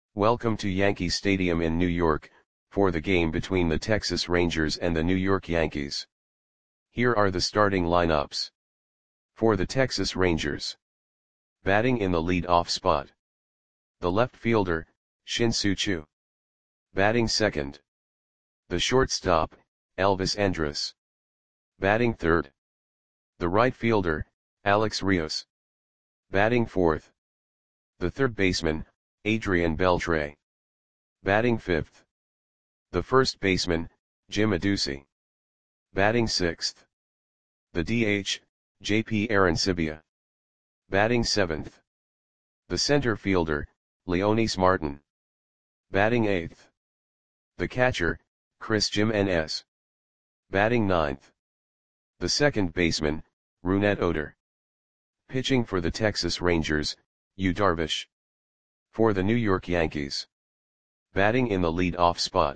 Welcome to Yankee Stadium in New York, for the game between the Texas Rangers and the New York Yankees. Here are the starting lineups. For the Texas Rangers. Batting in the lead-off spot. The left fielder, Shin-Soo Choo. Batting second. The shortstop, Elvis Andrus. Batting third. The right fielder, Alex Rios. Batting fourth. The third baseman, Adrian Beltre. Batting fifth. The first baseman, Jim Adduci. Batting sixth. The DH, J.P. Arencibia. Batting seventh. The center fielder, Leonys Martin. Batting eighth. The catcher, Chris Jimenez. Batting ninth. The second baseman, Rougned Odor. Pitching for the Texas Rangers, Yu Darvish. For the New York Yankees. Batting in the lead-off spot.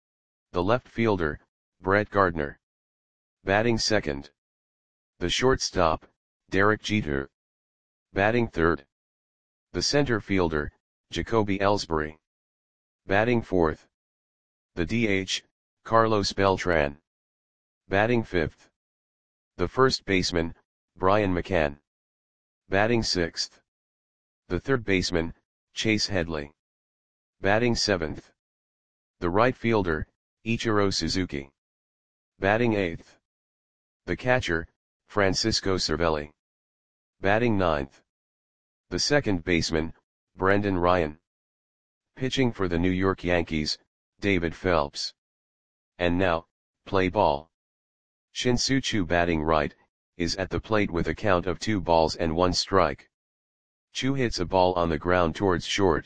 The left fielder, Brett Gardner. Batting second. The shortstop, Derek Jeter. Batting third. The center fielder, Jacoby Ellsbury. Batting fourth. The DH, Carlos Beltran. Batting fifth. The first baseman, Brian McCann. Batting sixth. The third baseman, Chase Headley. Batting seventh. The right fielder, Ichiro Suzuki. Batting eighth. The catcher, Francisco Cervelli. Batting ninth. The second baseman, Brendan Ryan. Pitching for the New York Yankees, David Phelps. And now, play ball. Shin-Soo Choo batting right, is at the plate with a count of 2-1 strike. Choo hits a ball on the ground towards short.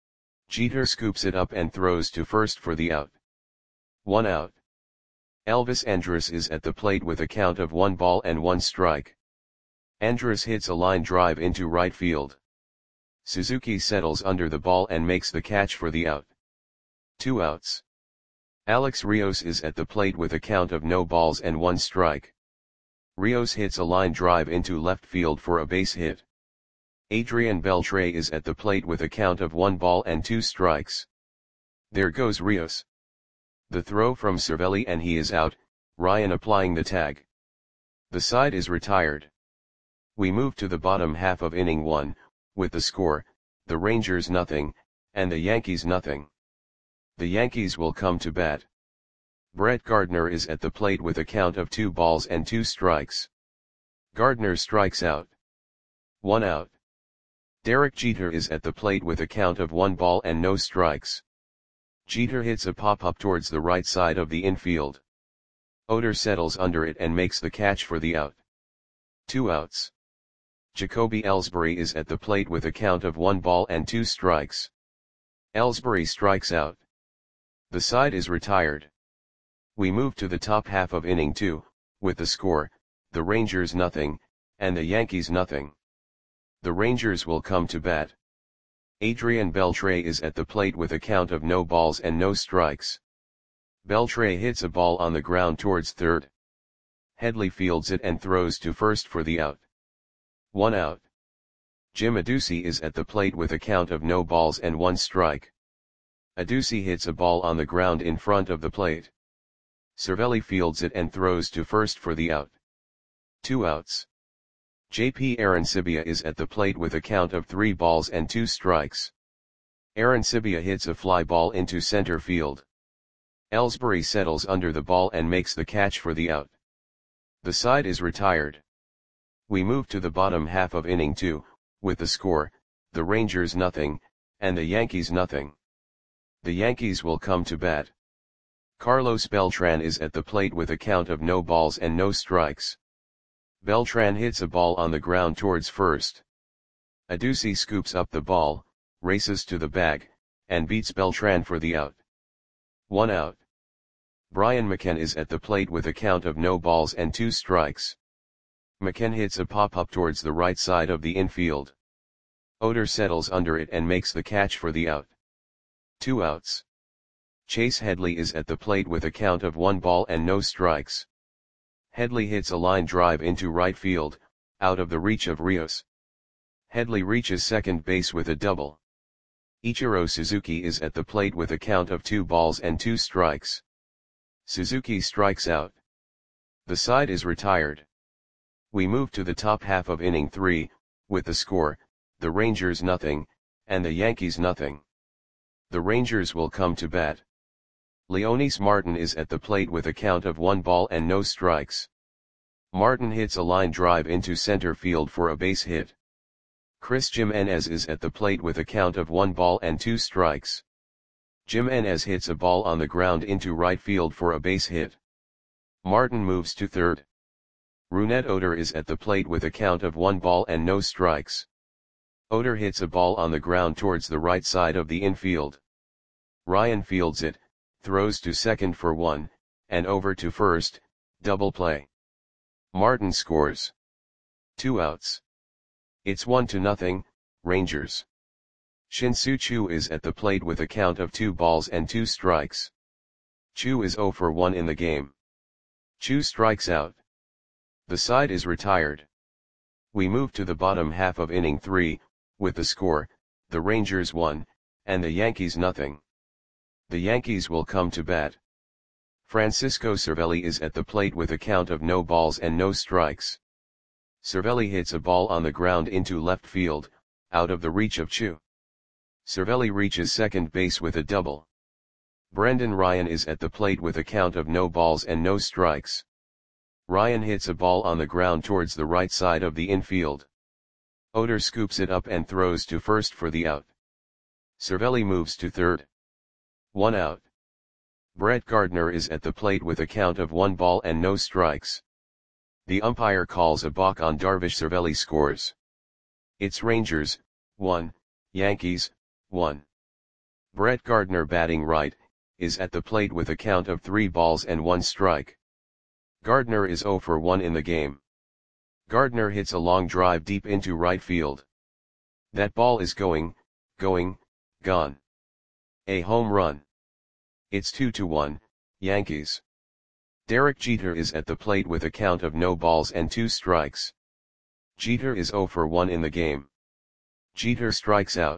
Jeter scoops it up and throws to first for the out. 1 out. Elvis Andrus is at the plate with a count of 1-1 strike. Andrus hits a line drive into right field. Suzuki settles under the ball and makes the catch for the out. 2 outs. Alex Rios is at the plate with a count of 0-1 strike. Rios hits a line drive into left field for a base hit. Adrian Beltre is at the plate with a count of 1-2 strikes. There goes Rios. The throw from Cervelli and he is out, Ryan applying the tag. The side is retired. We move to the bottom half of inning 1, with the score, the Rangers 0, and the Yankees 0. The Yankees will come to bat. Brett Gardner is at the plate with a count of 2-2 strikes. Gardner strikes out. 1 out. Derek Jeter is at the plate with a count of 1-0 strikes. Jeter hits a pop-up towards the right side of the infield. Odor settles under it and makes the catch for the out. 2 outs. Jacoby Ellsbury is at the plate with a count of 1-2 strikes. Ellsbury strikes out. The side is retired. We move to the top half of inning 2, with the score, the Rangers 0, and the Yankees 0. The Rangers will come to bat. Adrian Beltre is at the plate with a count of 0-0 strikes. Beltre hits a ball on the ground towards third. Headley fields it and throws to first for the out. 1 out. Jim Adduci is at the plate with a count of 0-1 strike. Adduci hits a ball on the ground in front of the plate. Cervelli fields it and throws to first for the out. 2 outs. J.P. Arencibia is at the plate with a count of 3-2 strikes. Arencibia hits a fly ball into center field. Ellsbury settles under the ball and makes the catch for the out. The side is retired. We move to the bottom half of inning 2, with the score, the Rangers 0, and the Yankees 0. The Yankees will come to bat. Carlos Beltran is at the plate with a count of 0-0 strikes. Beltran hits a ball on the ground towards first. Adduci scoops up the ball, races to the bag, and beats Beltran for the out. 1 out. Brian McCann is at the plate with a count of 0-2 strikes. McCann hits a pop-up towards the right side of the infield. Odor settles under it and makes the catch for the out. 2 outs. Chase Headley is at the plate with a count of 1-0 strikes. Headley hits a line drive into right field, out of the reach of Rios. Headley reaches second base with a double. Ichiro Suzuki is at the plate with a count of 2 balls and 2 strikes. Suzuki strikes out. The side is retired. We move to the top half of inning 3, with the score, the Rangers nothing, and the Yankees nothing. The Rangers will come to bat. Leonys Martin is at the plate with a count of 1 ball and no strikes. Martin hits a line drive into center field for a base hit. Chris Jimenez is at the plate with a count of 1 ball and 2 strikes. Jimenez hits a ball on the ground into right field for a base hit. Martin moves to third. Rougned Odor is at the plate with a count of 1 ball and no strikes. Odor hits a ball on the ground towards the right side of the infield. Ryan fields it, throws to second for 1, and over to first, double play. Martin scores. 2 outs. It's 1-0, Rangers. Shin-Soo Choo is at the plate with a count of 2 balls and 2 strikes. Choo is 0 for 1 in the game. Choo strikes out. The side is retired. We move to the bottom half of inning 3, with the score, the Rangers 1, and the Yankees nothing. The Yankees will come to bat. Francisco Cervelli is at the plate with a count of no balls and no strikes. Cervelli hits a ball on the ground into left field, out of the reach of Choo. Cervelli reaches second base with a double. Brendan Ryan is at the plate with a count of no balls and no strikes. Ryan hits a ball on the ground towards the right side of the infield. Odor scoops it up and throws to first for the out. Cervelli moves to third. 1 out. Brett Gardner is at the plate with a count of 1 ball and no strikes. The umpire calls a balk on Darvish. Cervelli scores. It's Rangers, 1, Yankees, 1. Brett Gardner, batting right, is at the plate with a count of 3 balls and 1 strike. Gardner is 0 for 1 in the game. Gardner hits a long drive deep into right field. That ball is gone. A home run. It's 2-1, Yankees. Derek Jeter is at the plate with a count of no balls and 2 strikes. Jeter is 0 for 1 in the game. Jeter strikes out.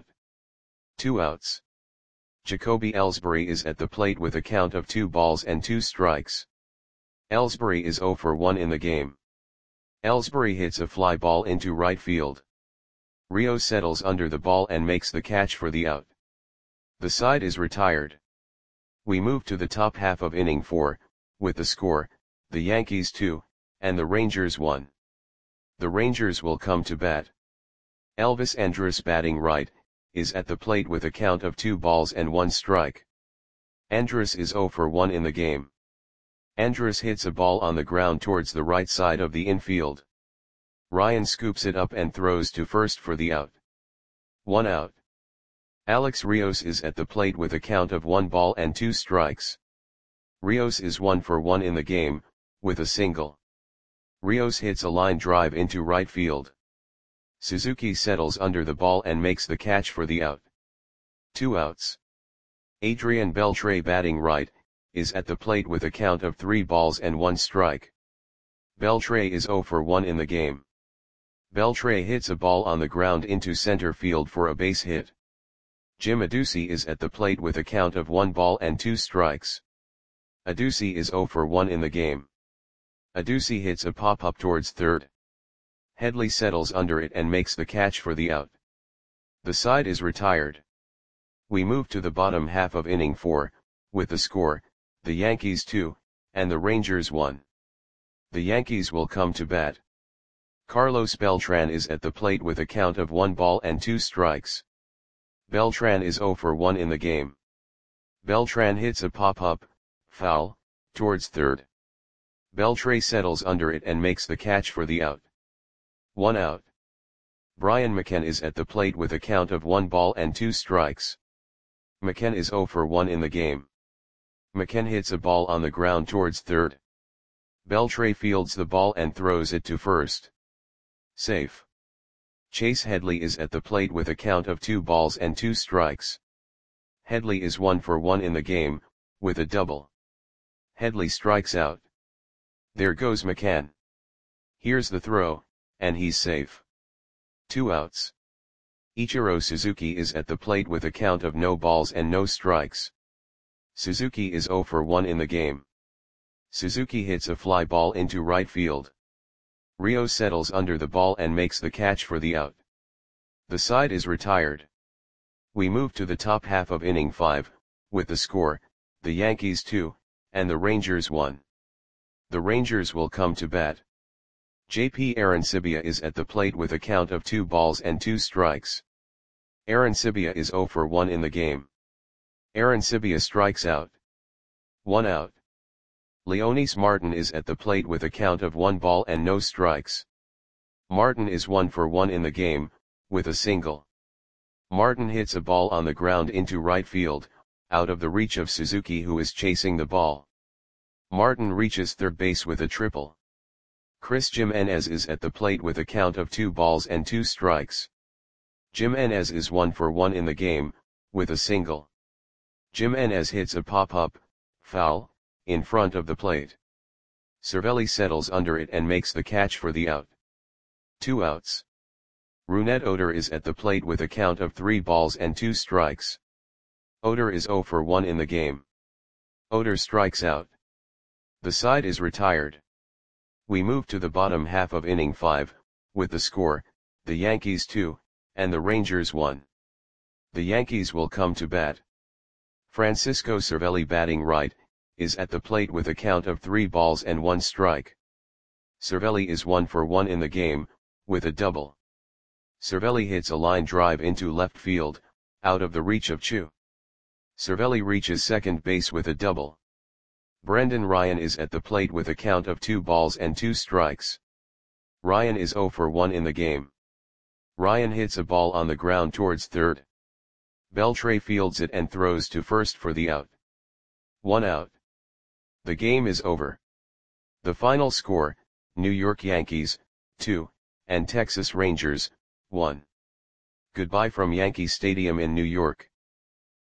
2 outs. Jacoby Ellsbury is at the plate with a count of 2 balls and 2 strikes. Ellsbury is 0 for 1 in the game. Ellsbury hits a fly ball into right field. Rios settles under the ball and makes the catch for the out. The side is retired. We move to the top half of inning 4, with the score, the Yankees 2, and the Rangers 1. The Rangers will come to bat. Elvis Andrus, batting right, is at the plate with a count of 2 balls and 1 strike. Andrus is 0 for 1 in the game. Andrus hits a ball on the ground towards the right side of the infield. Ryan scoops it up and throws to first for the out. 1 out. Alex Rios is at the plate with a count of 1 ball and 2 strikes. Rios is 1 for 1 in the game, with a single. Rios hits a line drive into right field. Suzuki settles under the ball and makes the catch for the out. 2 outs. Adrian Beltre, batting right, is at the plate with a count of 3 balls and 1 strike. Beltre is 0 for 1 in the game. Beltre hits a ball on the ground into center field for a base hit. Jim Adduci is at the plate with a count of 1 ball and 2 strikes. Adduci is 0 for 1 in the game. Adduci hits a pop-up towards third. Headley settles under it and makes the catch for the out. The side is retired. We move to the bottom half of inning 4, with the score, the Yankees 2, and the Rangers 1. The Yankees will come to bat. Carlos Beltran is at the plate with a count of 1 ball and 2 strikes. Beltran is 0 for 1 in the game. Beltran hits a pop-up, foul, towards third. Beltre settles under it and makes the catch for the out. 1 out. Brian McCann is at the plate with a count of 1 ball and 2 strikes. McCann is 0 for 1 in the game. McCann hits a ball on the ground towards third. Beltre fields the ball and throws it to first. Safe. Chase Headley is at the plate with a count of 2 balls and 2 strikes. Headley is 1 for 1 in the game, with a double. Headley strikes out. There goes McCann. Here's the throw, and he's safe. 2 outs. Ichiro Suzuki is at the plate with a count of no balls and no strikes. Suzuki is 0 for 1 in the game. Suzuki hits a fly ball into right field. Ryo settles under the ball and makes the catch for the out. The side is retired. We move to the top half of inning 5, with the score, the Yankees 2, and the Rangers 1. The Rangers will come to bat. JP Arancibia is at the plate with a count of 2 balls and 2 strikes. Arancibia is 0 for 1 in the game. Arancibia strikes out. 1 out. Leonys Martin is at the plate with a count of 1 ball and no strikes. Martin is 1 for 1 in the game, with a single. Martin hits a ball on the ground into right field, out of the reach of Suzuki, who is chasing the ball. Martin reaches third base with a triple. Chris Jimenez is at the plate with a count of 2 balls and 2 strikes. Jimenez is 1 for 1 in the game, with a single. Jimenez hits a pop-up, foul, in front of the plate. Cervelli settles under it and makes the catch for the out. 2 outs. Rougned Odor is at the plate with a count of 3 balls and 2 strikes. Odor is 0 for 1 in the game. Odor strikes out. The side is retired. We move to the bottom half of inning 5, with the score, the Yankees 2, and the Rangers 1. The Yankees will come to bat. Francisco Cervelli, batting right, is at the plate with a count of 3 balls and 1 strike. Cervelli is 1 for 1 in the game, with a double. Cervelli hits a line drive into left field, out of the reach of Chu. Cervelli reaches second base with a double. Brendan Ryan is at the plate with a count of 2 balls and 2 strikes. Ryan is 0 for 1 in the game. Ryan hits a ball on the ground towards third. Beltre fields it and throws to first for the out. 1 out. The game is over. The final score, New York Yankees, 2, and Texas Rangers, 1. Goodbye from Yankee Stadium in New York.